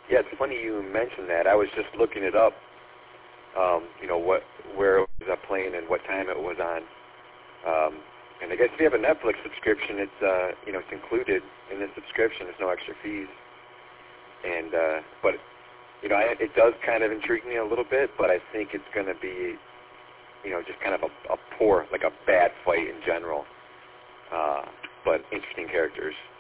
Yeah, it's funny you mentioned that. I was just looking it up. Where it was playing and what time it was on. And I guess if you have a Netflix subscription, it's it's included in the subscription. There's no extra fees. And but it does kind of intrigue me a little bit. But I think it's going to be just kind of a poor, like a bad fight in general. But interesting characters.